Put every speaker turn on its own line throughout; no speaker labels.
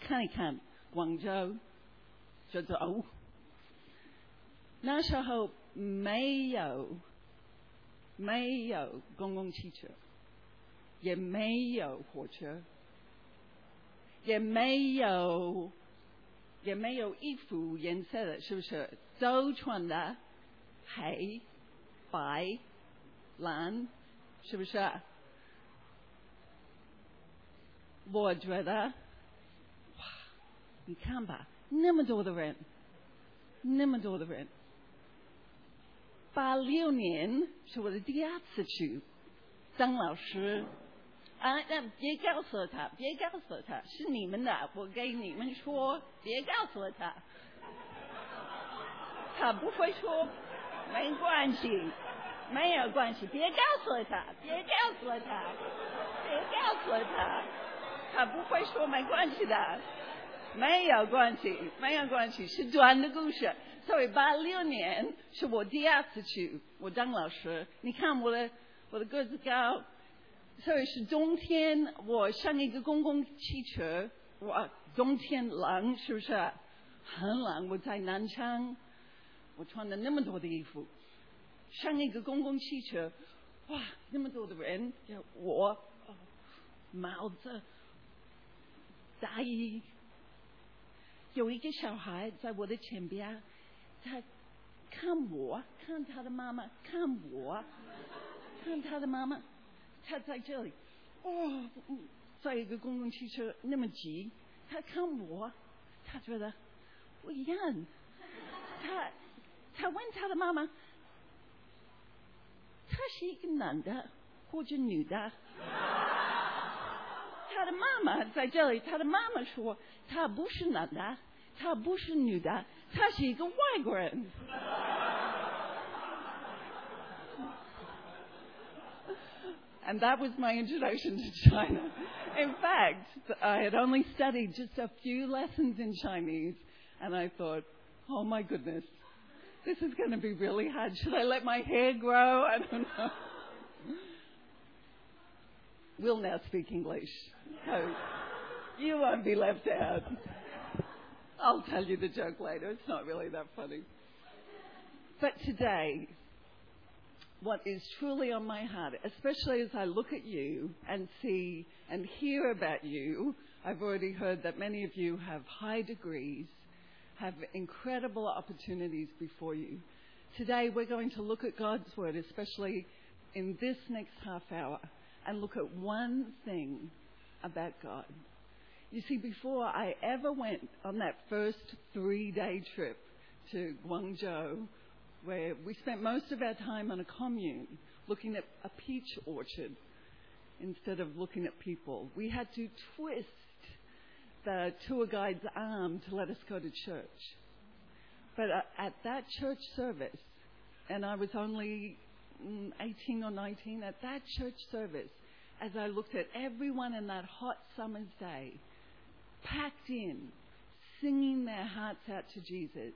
看一看广州就走。那时候没有公共汽车，也没有火车，也没有衣服颜色的，是不是？都穿的黑、白、蓝，是不是？我觉得，哇，你看吧，那么多的人，86年是我的第二次去当老师。那别告诉他，是你们的，我给你们说，别告诉他，他不会说，没关系，没有关系，别告诉他，他不会说没关系的，没有关系，是短的故事。所以86年是我第二次去，我当老师。你看我的个子高，所以是冬天，我上一个公共汽车，哇，冬天冷，是不是？很冷，我在南昌，我穿了那么多的衣服，上一个公共汽车，哇，那么多的人，我帽子、大衣，有一个小孩在我的前边，他看我，看他的妈妈，看他的妈妈，他在这里，在一个公共汽车那么挤，他看我，他觉得不一样，他问他的妈妈，他是一个男的或者女的？他的妈妈在这里，他的妈妈说他不是男的，他不是女的，他是一个外国人。And that was my introduction to China. In fact, I had only studied just a few lessons in Chinese, and I thought, oh my goodness, this is going to be really hard. Should I let my hair grow? I don't know. We'll now speak English, so you won't be left out. I'll tell you the joke later. It's not really that funny. But today, what is truly on my heart, especially as I look at you and see and hear about you, I've already heard that many of you have high degrees, have incredible opportunities before you. Today we're going to look at God's Word, especially in this next half hour, and look at one thing about God. You see, before I ever went on that first 3-day trip to Guangzhou, where we spent most of our time on a commune looking at a peach orchard instead of looking at people. We had to twist the tour guide's arm to let us go to church. But at that church service, and I was only 18 or 19, at that church service, as I looked at everyone in that hot summer's day, packed in, singing their hearts out to Jesus,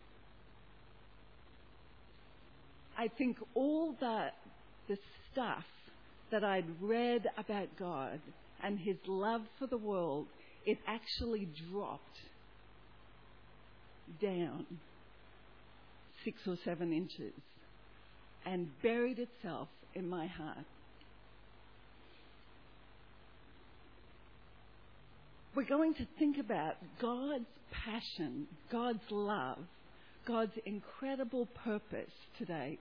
I think all the stuff that I'd read about God and His love for the world, it actually dropped down 6 or 7 inches and buried itself in my heart. We're going to think about God's passion, God's love, God's incredible purpose today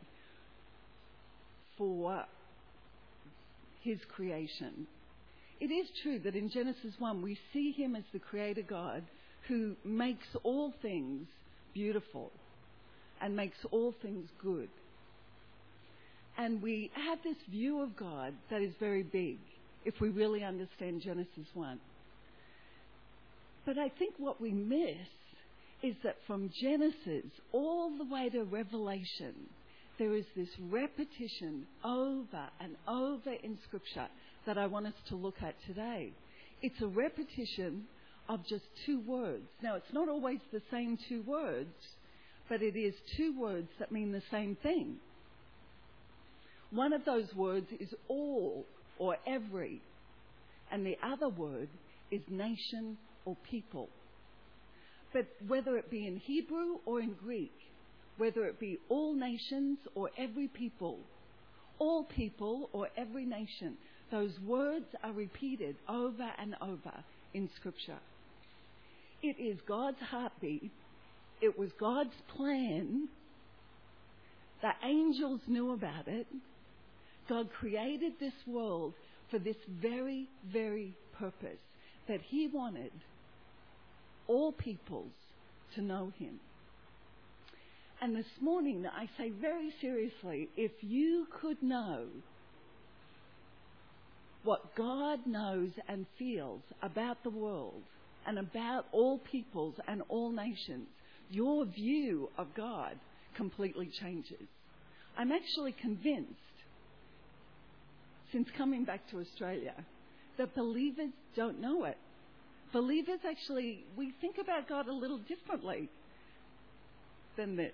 for His creation. It is true that in Genesis 1 we see Him as the Creator God who makes all things beautiful and makes all things good. And we have this view of God that is very big if we really understand Genesis 1. But I think what we miss is that from Genesis all the way to Revelation, there is this repetition over and over in Scripture that I want us to look at today. It's a repetition of just 2 words. Now, it's not always the same 2 words, but it is 2 words that mean the same thing. One of those words is all or every, and the other word is nation or people. But whether it be in Hebrew or in Greek, whether it be all nations or every people, all people or every nation, those words are repeated over and over in Scripture. It is God's heartbeat. It was God's plan. The angels knew about it. God created this world for this very, very purpose, that He wanted all peoples to know Him. And this morning, I say very seriously, if you could know what God knows and feels about the world and about all peoples and all nations, your view of God completely changes. I'm actually convinced, since coming back to Australia, that believers don't know it. Believers actually, we think about God a little differently than this.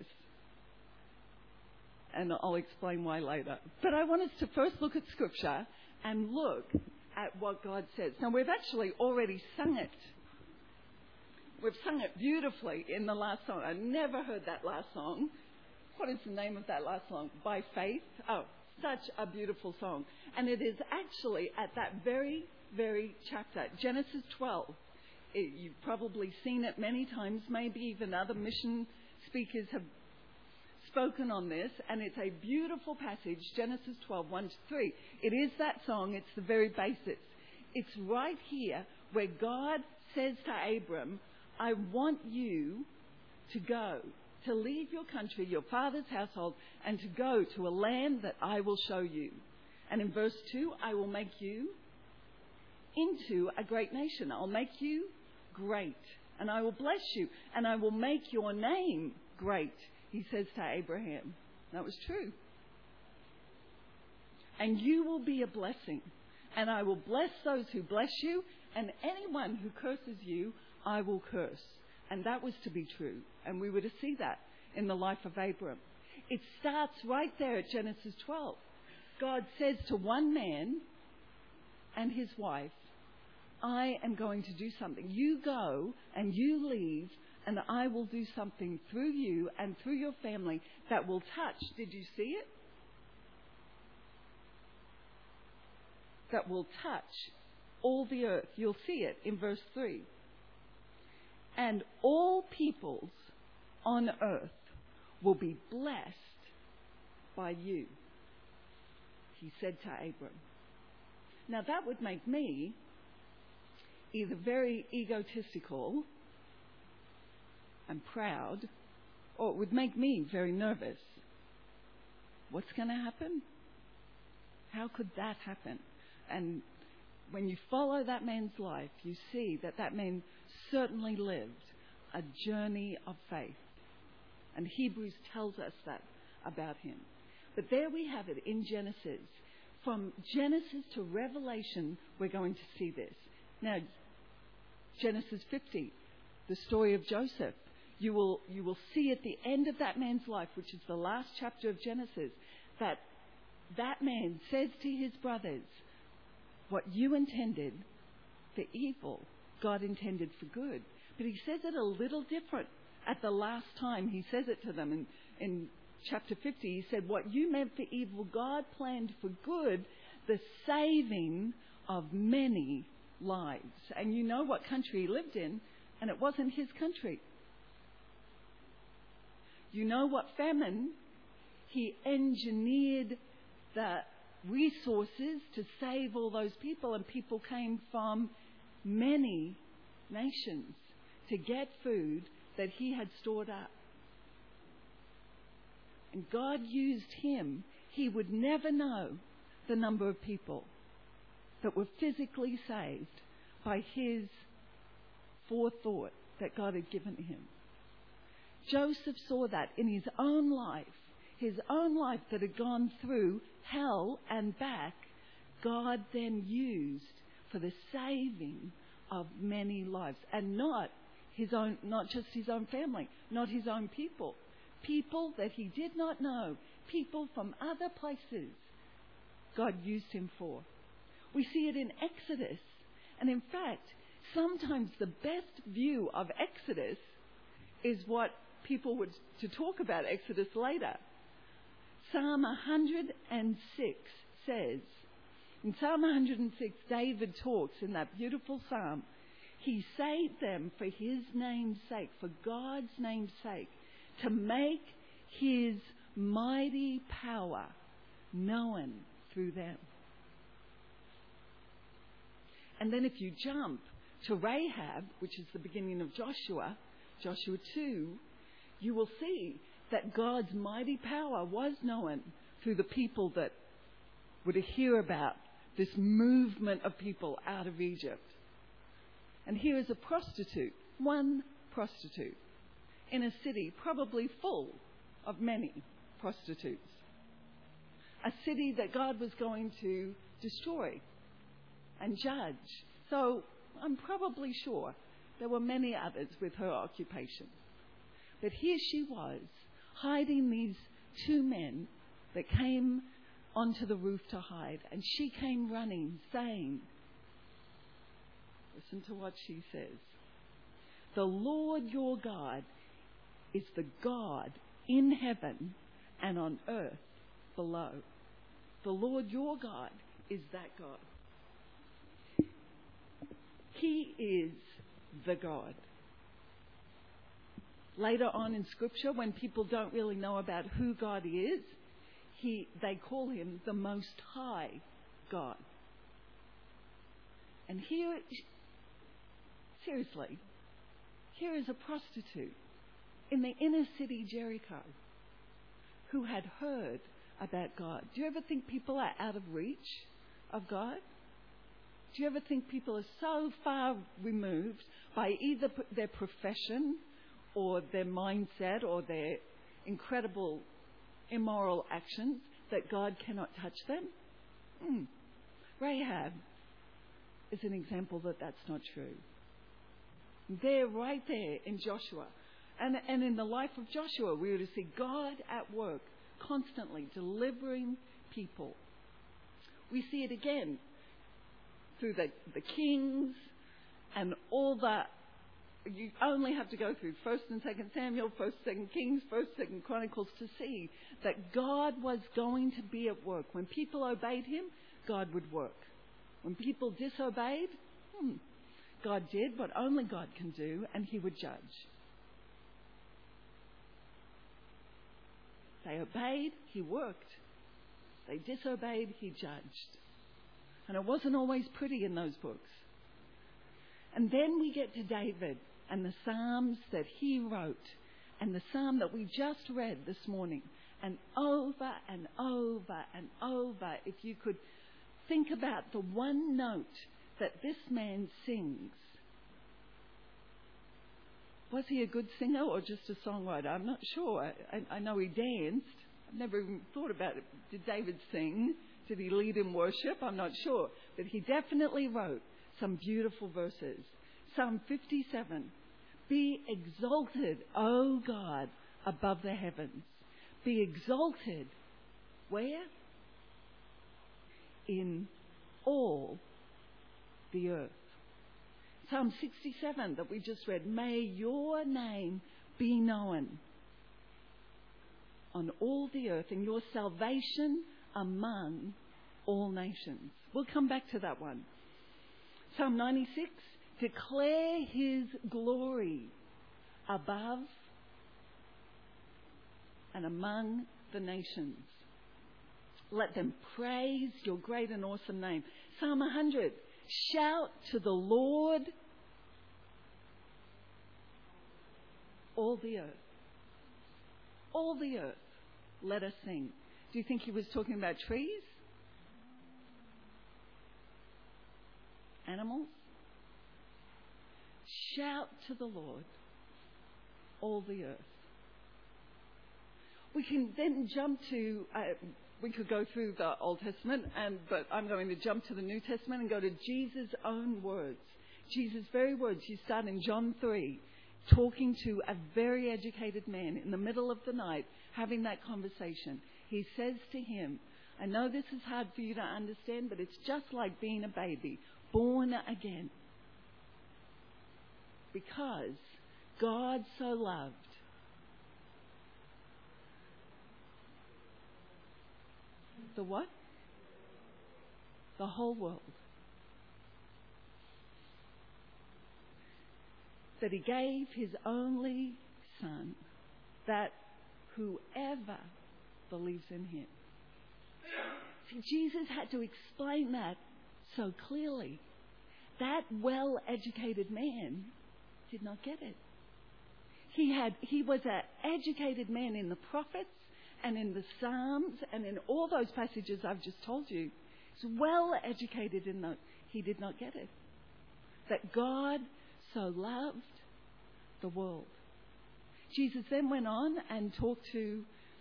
And I'll explain why later. But I want us to first look at Scripture and look at what God says. Now, we've actually already sung it. We've sung it beautifully in the last song. I never heard that last song. What is the name of that last song? By Faith. Oh, such a beautiful song. And it is actually at that very, very chapter, Genesis 12. You've probably seen it many times. Maybe even other mission speakers have spoken on this. And it's a beautiful passage, Genesis 12, 1 to 3. It is that song. It's the very basics. It's right here where God says to Abram, I want you to go, to leave your country, your father's household, and to go to a land that I will show you. And in verse 2, I will make you into a great nation. I'll make you great, and I will bless you, and I will make your name great, he says to Abraham. That was true. And you will be a blessing, and I will bless those who bless you, and anyone who curses you, I will curse. And that was to be true, and we were to see that in the life of Abram. It starts right there at Genesis 12. God says to one man and his wife, I am going to do something. You go and you leave, and I will do something through you and through your family that will touch. Did you see it? That will touch all the earth. You'll see it in verse 3. And all peoples on earth will be blessed by you, he said to Abram. Now that would make me either very egotistical and proud, or it would make me very nervous. What's going to happen? How could that happen? And when you follow that man's life, you see that that man certainly lived a journey of faith. And Hebrews tells us that about him. But there we have it in Genesis. From Genesis to Revelation, we're going to see this. Now, Genesis 50, the story of Joseph. You will see at the end of that man's life, which is the last chapter of Genesis, that that man says to his brothers, what you intended for evil, God intended for good. But he says it a little different at the last time he says it to them. In chapter 50, he said, what you meant for evil, God planned for good, the saving of many lives. And you know what country he lived in, and it wasn't his country. You know what famine? He engineered the resources to save all those people, and people came from many nations to get food that he had stored up. And God used him. He would never know the number of people that were physically saved by his forethought that God had given him. Joseph saw that in his own life that had gone through hell and back. God then used for the saving of many lives, and not just his own family, not his own people that he did not know, people from other places God used him for. We see it in Exodus, and in fact, sometimes the best view of Exodus is what people would to talk about Exodus later. Psalm 106 says, in Psalm 106, David talks in that beautiful psalm. He saved them for his name's sake, for God's name's sake, to make his mighty power known through them. And then if you jump to Rahab, which is the beginning of Joshua 2, you will see that God's mighty power was known through the people that would hear about this movement of people out of Egypt. And here is a prostitute, one prostitute, in a city probably full of many prostitutes. A city that God was going to destroy and judge. So I'm probably sure there were many others with her occupation. But here she was, hiding these two men that came onto the roof to hide. And she came running, saying, listen to what she says. The Lord your God is the God in heaven and on earth below. The Lord your God is that God. He is the God. Later on in Scripture, when people don't really know about who God is, they call him the Most High God. And here, seriously, here is a prostitute in the inner city Jericho who had heard about God. Do you ever think people are out of reach of God? Do you ever think people are so far removed by either their profession or their mindset or their incredible immoral actions that God cannot touch them? Rahab is an example that that's not true. They're right there in Joshua. And in the life of Joshua, we were to see God at work, constantly delivering people. We see it again through the kings and all the... You only have to go through 1st and 2nd Samuel, 1st, 2nd Kings, 1st, 2nd Chronicles to see that God was going to be at work. When people obeyed him, God would work. When people disobeyed, God did what only God can do, and he would judge. They obeyed, he worked. They disobeyed, he judged. And it wasn't always pretty in those books. And then we get to David and the Psalms that he wrote, and the Psalm that we just read this morning. And over and over and over, if you could think about the one note that this man sings. Was he a good singer or just a songwriter? I'm not sure. I know he danced. I've never even thought about it. Did David sing? Did he lead in worship? I'm not sure. But he definitely wrote some beautiful verses. Psalm 57. Be exalted, O God, above the heavens. Be exalted. Where? In all the earth. Psalm 67 that we just read. May your name be known on all the earth, and your salvation among all nations. We'll come back to that one. Psalm 96. Declare his glory above and among the nations. Let them praise your great and awesome name. Psalm 100. Shout to the Lord, all the earth. All the earth, let us sing. Do you think he was talking about trees? Animals? Shout to the Lord, all the earth. We can then jump to... we could go through the Old Testament, but I'm going to jump to the New Testament and go to Jesus' own words. Jesus' very words. You start in John 3, talking to a very educated man in the middle of the night, having that conversation. He says to him, I know this is hard for you to understand, but it's just like being a baby, born again. because God so loved the what? The whole world. That he gave his only Son, that whoever believes in him. See, Jesus had to explain that so clearly. That well-educated man did not get it. He was an educated man in the prophets and in the Psalms and in all those passages I've just told you. He's well-educated in those. He did not get it. That God so loved the world. Jesus then went on and talked to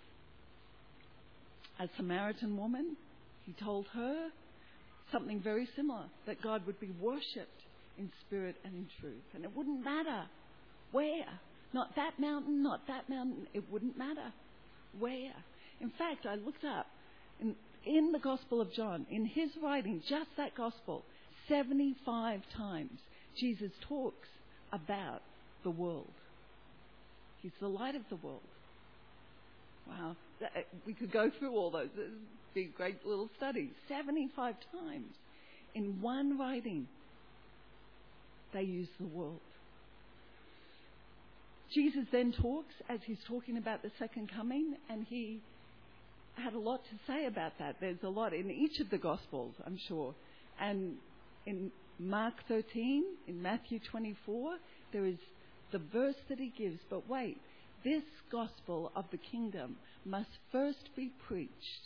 a Samaritan woman. He told her something very similar, that God would be worshipped in spirit and in truth. And it wouldn't matter where. Not that mountain, not that mountain. It wouldn't matter where. In fact, I looked up in the Gospel of John, in his writing, just that Gospel, 75 times, Jesus talks about the world. He's the light of the world. Wow. We could go through all those. It'd be a great little study. 75 times in one writing, they use the world. Jesus then talks, as he's talking about the second coming, and he had a lot to say about that. There's a lot in each of the Gospels, I'm sure. And in Mark 13, in Matthew 24, there is the verse that he gives. But wait, this gospel of the kingdom must first be preached.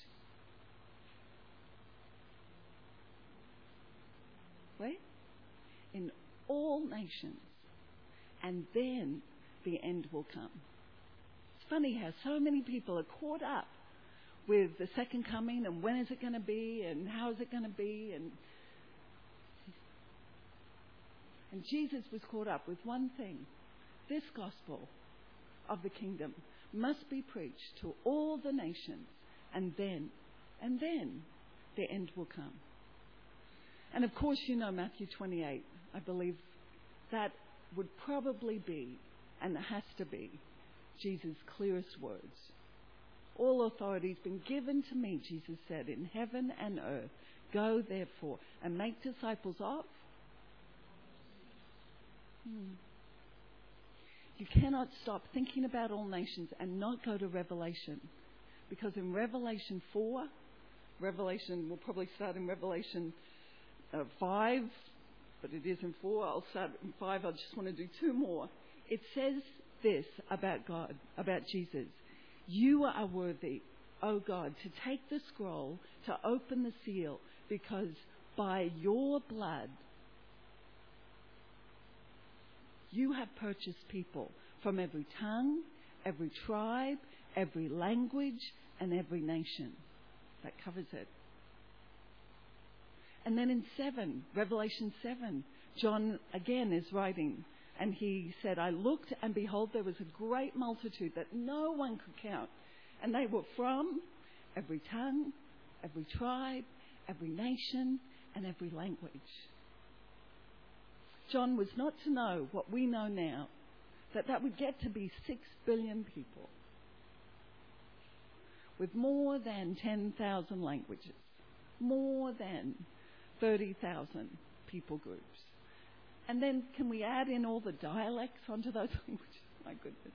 Wait? In all nations. And then the end will come. It's funny how so many people are caught up with the second coming and when is it going to be and how is it going to be. And Jesus was caught up with one thing. This gospel of the kingdom must be preached to all the nations, and then the end will come. And of course, you know Matthew 28. I believe that would probably be, and it has to be, Jesus' clearest words. All authority has been given to me, Jesus said, in heaven and earth. Go therefore and make disciples of. You cannot stop thinking about all nations and not go to Revelation. Because in Revelation 4, we'll probably start in Revelation 5, but it is in 4. I'll start in 5. I just want to do 2 more. It says this about God, about Jesus. You are worthy, O God, to take the scroll, to open the seal, because by your blood you have purchased people from every tongue, every tribe, every language, and every nation. That covers it. And then in 7, Revelation 7, John again is writing, and he said, I looked, and behold, there was a great multitude that no one could count. And they were from every tongue, every tribe, every nation, and every language. John was not to know what we know now, that would get to be 6 billion people with more than 10,000 languages, more than 30,000 people groups. And then can we add in all the dialects onto those languages? My goodness.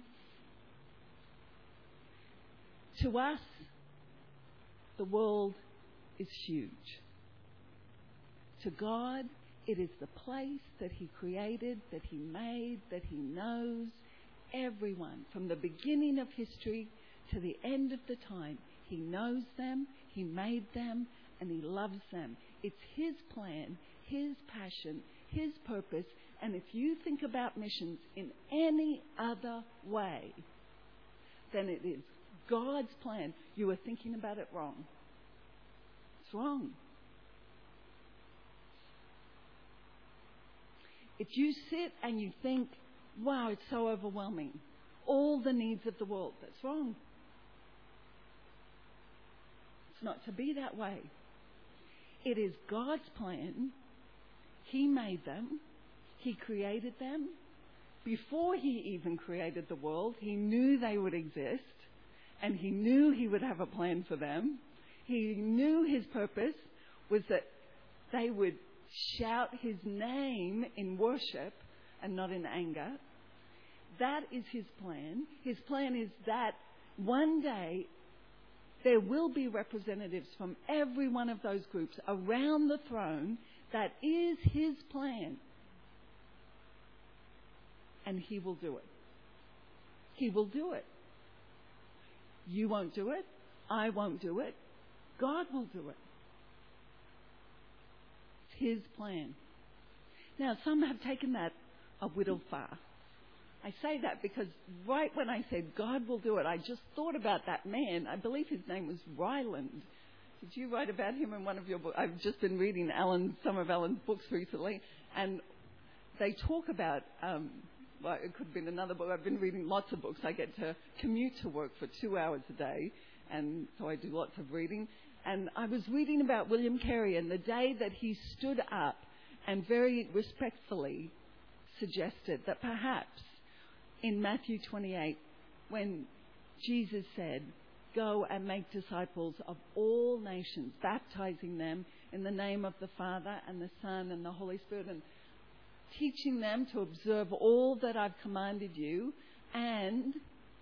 To us, the world is huge. To God, it is the place that He created, that He made, that He knows everyone. From the beginning of history to the end of the time, He knows them, He made them, and He loves them. It's His plan, His passion, His purpose. And if you think about missions in any other way, then it is God's plan. You are thinking about it wrong. It's wrong. If you sit and you think, wow, it's so overwhelming, all the needs of the world, that's wrong. It's not to be that way. It is God's plan. He made them. He created them. Before he even created the world, he knew they would exist, and he knew he would have a plan for them. He knew his purpose was that they would shout his name in worship and not in anger. That is his plan. His plan is that one day there will be representatives from every one of those groups around the throne. That is his plan. And he will do it. He will do it. You won't do it. I won't do it. God will do it. It's his plan. Now, some have taken that a whittle far. I say that because right when I said God will do it, I just thought about that man. I believe his name was Ryland. Did you write about him in one of your books? I've just been reading some of Alan's books recently, and they talk about, well, it could have been another book. I've been reading lots of books. I get to commute to work for 2 hours a day, and so I do lots of reading. And I was reading about William Carey and the day that he stood up and very respectfully suggested that perhaps in Matthew 28, when Jesus said, "Go and make disciples of all nations, baptizing them in the name of the Father and the Son and the Holy Spirit, and teaching them to observe all that I've commanded you, and,"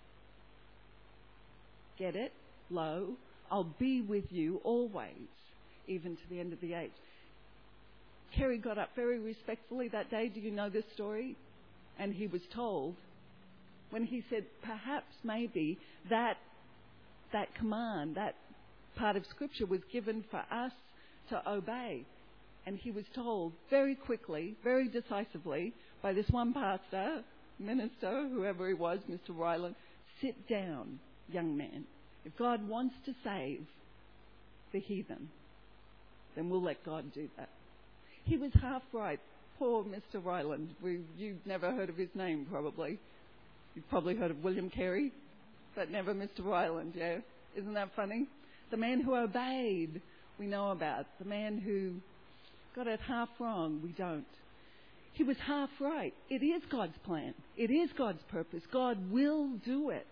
get it, "lo, I'll be with you always, even to the end of the age." Carey got up very respectfully that day. Do you know this story? And he was told, when he said, perhaps maybe that command, that part of Scripture was given for us to obey. And he was told very quickly, very decisively, by this one pastor, minister, whoever he was, Mr. Ryland, "Sit down, young man. If God wants to save the heathen, then we'll let God do that." He was half right. Poor Mr. Ryland. You've never heard of his name, probably. You've probably heard of William Carey, but never Mr. Ryland, yeah? Isn't that funny? The man who obeyed, we know about. The man who got it half wrong, we don't. He was half right. It is God's plan. It is God's purpose. God will do it.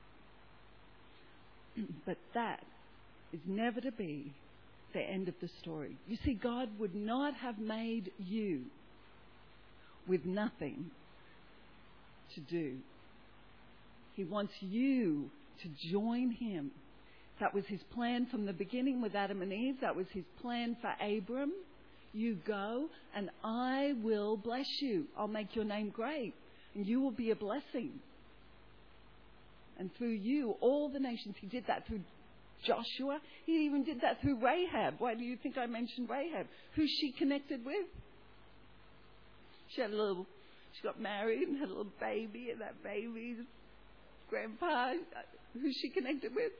But that is never to be the end of the story. You see, God would not have made you with nothing to do. He wants you to join him. That was his plan from the beginning with Adam and Eve. That was his plan for Abram. You go and I will bless you. I'll make your name great and you will be a blessing. And through you, all the nations. He did that through Joshua. He even did that through Rahab. Why do you think I mentioned Rahab? Who's she connected with? She got married and had a little baby, and that baby's grandpa. Who's she connected with?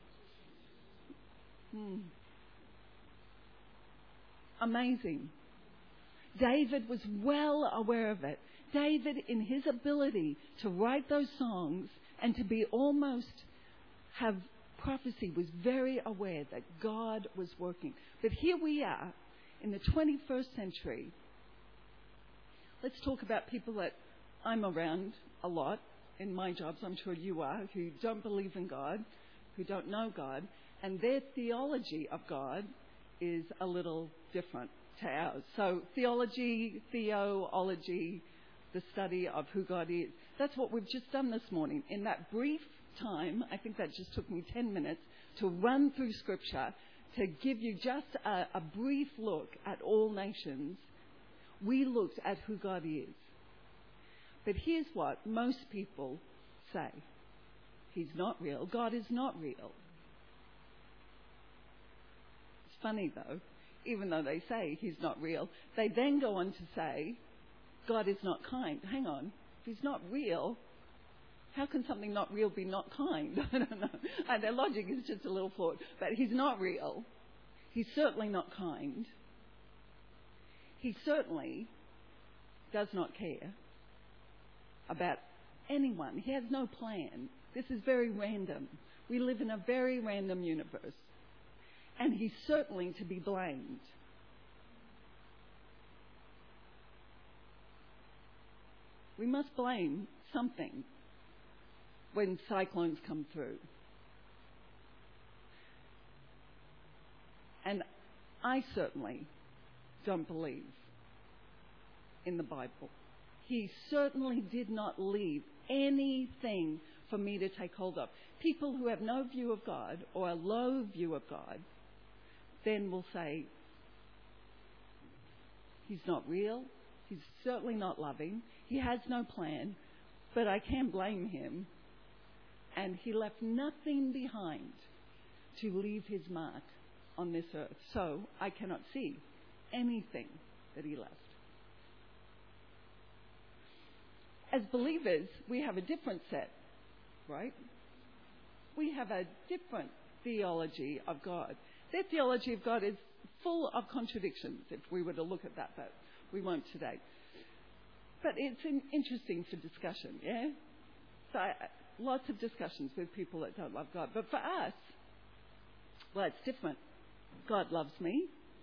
Amazing. David was well aware of it. David, in his ability to write those songs and to be almost have prophecy, was very aware that God was working. But here we are in the 21st century. Let's talk about people that I'm around a lot in my jobs, I'm sure you are, who don't believe in God, who don't know God, and their theology of God is a little different to ours. So theology, theology, the study of who God is. That's what we've just done this morning. In that brief time, I think that just took me 10 minutes to run through Scripture to give you just a brief look at all nations. We looked at who God is. But here's what most people say. He's not real. God is not real. It's funny, though. Even though they say he's not real, they then go on to say God is not kind. Hang on. If he's not real, how can something not real be not kind? I don't know. Their logic is just a little flawed. But he's not real. He's certainly not kind. He certainly does not care about anyone. He has no plan. This is very random. We live in a very random universe. And he's certainly to be blamed. We must blame something when cyclones come through. And I certainly don't believe in the Bible. He certainly did not leave anything for me to take hold of. People who have no view of God or a low view of God then will say, he's not real, he's certainly not loving, he has no plan, but I can't blame him. And he left nothing behind to leave his mark on this earth. So I cannot see anything that he left. As believers, we have a different set, right? We have a different theology of God. Their theology of God is full of contradictions, if we were to look at that, but we won't today. But it's interesting for discussion, yeah? So lots of discussions with people that don't love God. But for us, well, it's different. God loves me.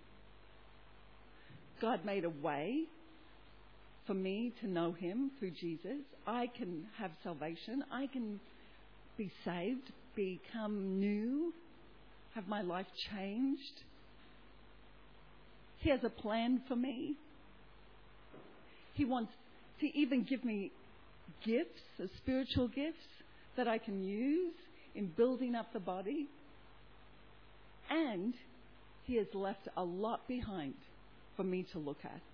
God made a way for me to know him through Jesus. I can have salvation. I can be saved, become new, have my life changed. He has a plan for me. He wants to even give me gifts, spiritual gifts that I can use in building up the body. And he has left a lot behind for me to look at.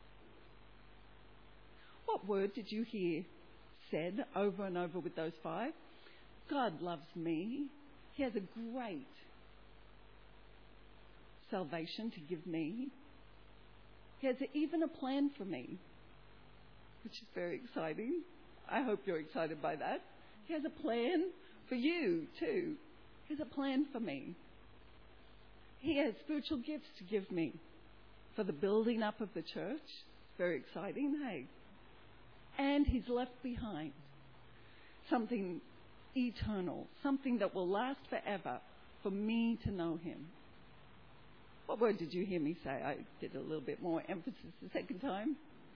What word did you hear said over and over with those 5? God loves me. He has a great salvation to give me. He has even a plan for me, which is very exciting. I hope you're excited by that. He has a plan for you too. He has a plan for me. He has spiritual gifts to give me for the building up of the church. Very exciting, hey? And he's left behind something eternal, something that will last forever for me to know him. What word did you hear me say? I did a little bit more emphasis the second time.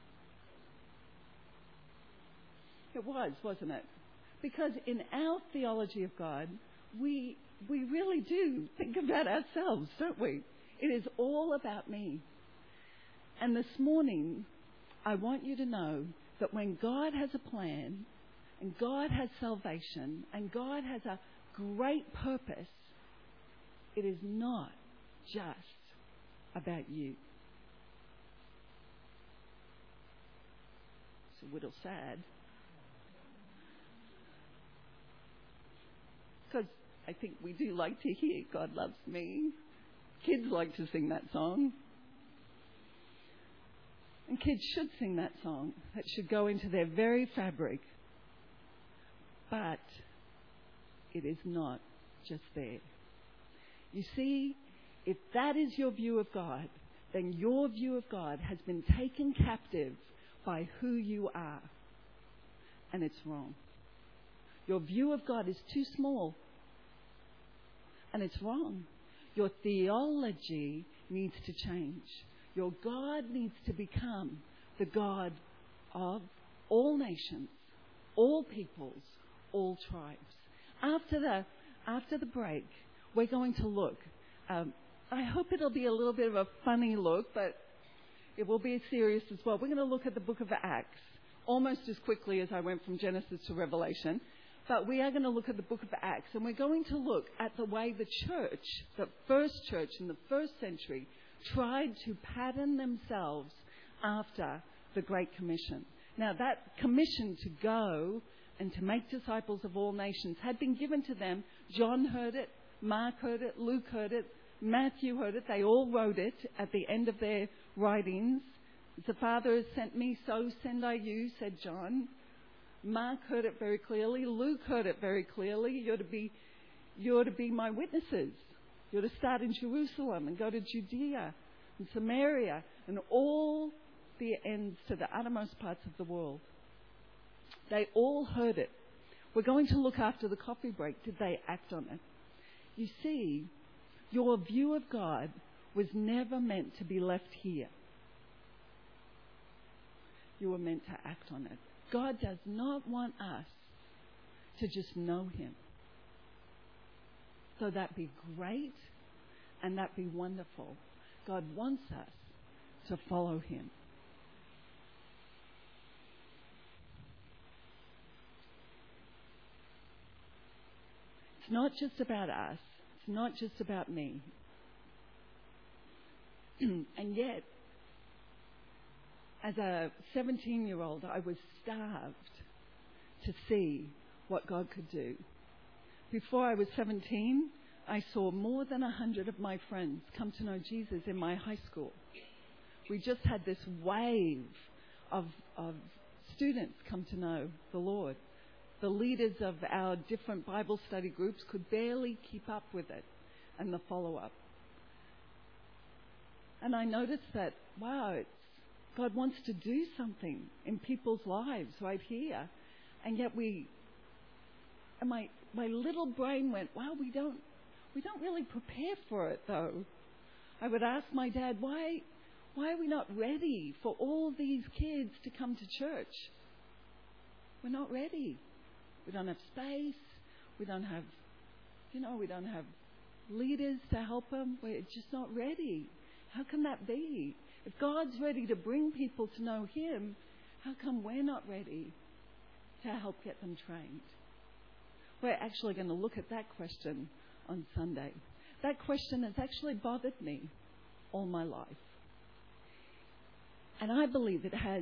It was, wasn't it? Because in our theology of God, we really do think about ourselves, don't we? It is all about me. And this morning, I want you to know that when God has a plan, and God has salvation, and God has a great purpose, it is not just about you. It's a little sad. Because I think we do like to hear God loves me. Kids like to sing that song. And kids should sing that song. That should go into their very fabric. But it is not just there. You see, if that is your view of God, then your view of God has been taken captive by who you are. And it's wrong. Your view of God is too small. And it's wrong. Your theology needs to change. Your God needs to become the God of all nations, all peoples, all tribes. After the break, we're going to look. I hope it'll be a little bit of a funny look, but it will be serious as well. We're going to look at the book of Acts almost as quickly as I went from Genesis to Revelation. But we are going to look at the book of Acts, and we're going to look at the way the church, the first church in the first century, tried to pattern themselves after the Great Commission. Now, that commission to go and to make disciples of all nations had been given to them. John heard it, Mark heard it, Luke heard it, Matthew heard it. They all wrote it at the end of their writings. The Father has sent me, so send I you, said John. Mark heard it very clearly. Luke heard it very clearly. You're to be my witnesses. You're to start in Jerusalem and go to Judea and Samaria and all the ends to the uttermost parts of the world. They all heard it. We're going to look after the coffee break. Did they act on it? You see, your view of God was never meant to be left here. You were meant to act on it. God does not want us to just know him. So that be great and that be wonderful. God wants us to follow him. It's not just about us. It's not just about me. And yet, as a 17-year-old, I was starved to see what God could do. Before I was 17, I saw more than 100 of my friends come to know Jesus in my high school. We just had this wave of students come to know the Lord. The leaders of our different Bible study groups could barely keep up with it and the follow-up. And I noticed that, wow, God wants to do something in people's lives right here. And yet my little brain went, wow, we don't really prepare for it though. I would ask my dad, why are we not ready for all these kids to come to church? We're not ready. We don't have space. We don't have leaders to help them. We're just not ready. How can that be? If God's ready to bring people to know him, how come we're not ready to help get them trained? We're actually going to look at that question on Sunday. That question has actually bothered me all my life. And I believe that has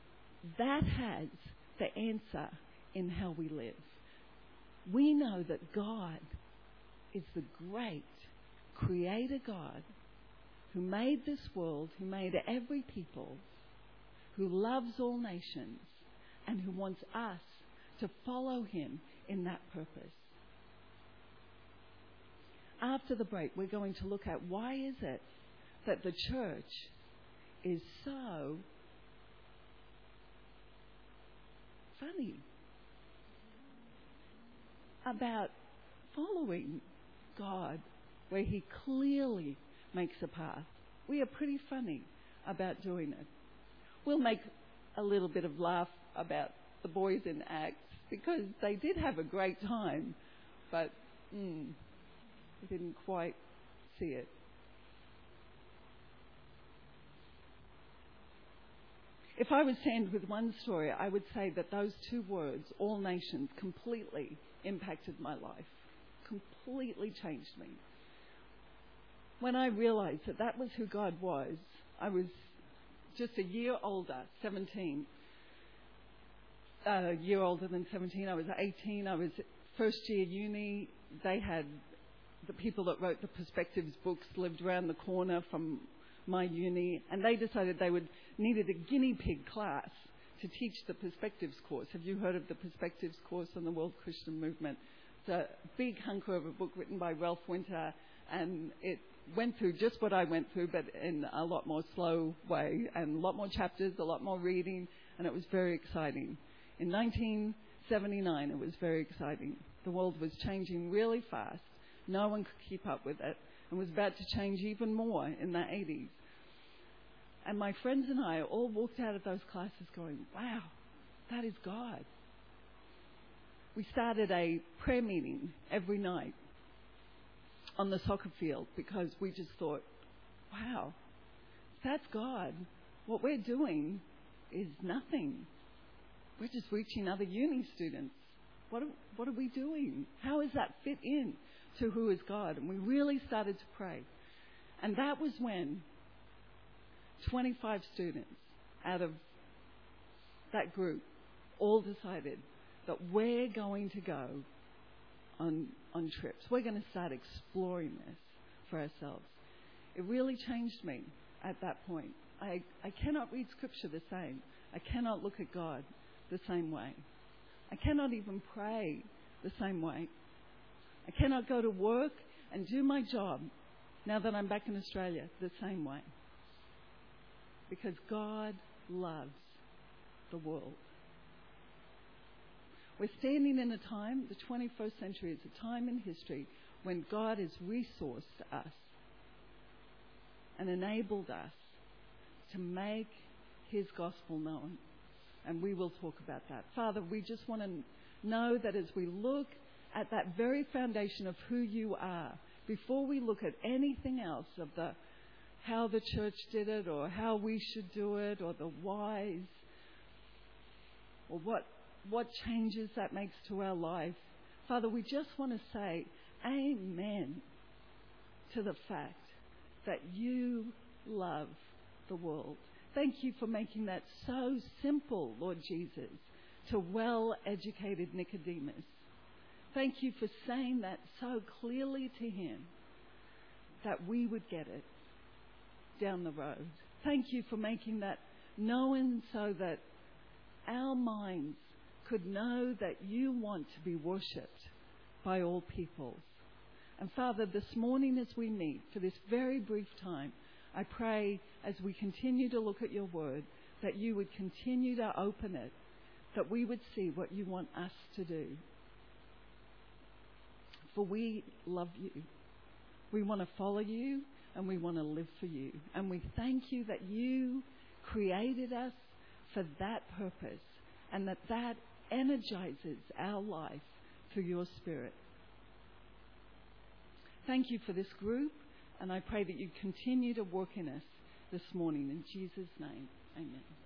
the answer in how we live. We know that God is the great creator God who made this world, who made every people, who loves all nations, and who wants us to follow him in that purpose. After the break, we're going to look at why is it that the church is so funny about following God where he clearly makes a path. We are pretty funny about doing it. We'll make a little bit of laugh about the boys in Acts because they did have a great time, but we didn't quite see it. If I was to end with one story, I would say that those two words, all nations, completely impacted my life, completely changed me. When I realized that that was who God was, I was just a year older, 17. A year older than 17, I was 18. I was first year uni. They had the people that wrote the Perspectives books lived around the corner from my uni, and they decided they needed a guinea pig class to teach the Perspectives course. Have you heard of the Perspectives course on the World Christian Movement? It's a big hunker of a book written by Ralph Winter, and it went through just what I went through, but in a lot more slow way, and a lot more chapters, a lot more reading, and it was very exciting. In 1979, it was very exciting. The world was changing really fast. No one could keep up with it, and was about to change even more in the 80s. And my friends and I all walked out of those classes going, wow, that is God. We started a prayer meeting every night on the soccer field because we just thought, wow, that's God. What we're doing is nothing. We're just reaching other uni students. What are we doing? How does that fit in to who is God? And we really started to pray. And that was when 25 students out of that group all decided that we're going to go on trips. We're going to start exploring this for ourselves. It really changed me at that point. I cannot read Scripture the same. I cannot look at God the same way. I cannot even pray the same way. I cannot go to work and do my job now that I'm back in Australia the same way. Because God loves the world. We're standing in a time, the 21st century is a time in history when God has resourced us and enabled us to make his gospel known. And we will talk about that. Father, we just want to know that as we look at that very foundation of who you are, before we look at anything else of how the church did it or how we should do it or the whys or what changes that makes to our life, Father, we just want to say amen to the fact that you love the world. Thank you for making that so simple, Lord Jesus, to well-educated Nicodemus. Thank you for saying that so clearly to him that we would get it down the road. Thank you for making that known so that our minds could know that you want to be worshipped by all peoples. And Father, this morning as we meet for this very brief time, I pray as we continue to look at your word that you would continue to open it, that we would see what you want us to do. For we love you. We want to follow you and we want to live for you. And we thank you that you created us for that purpose and that energizes our life through your Spirit. Thank you for this group, and I pray that you continue to work in us this morning. In Jesus' name, amen.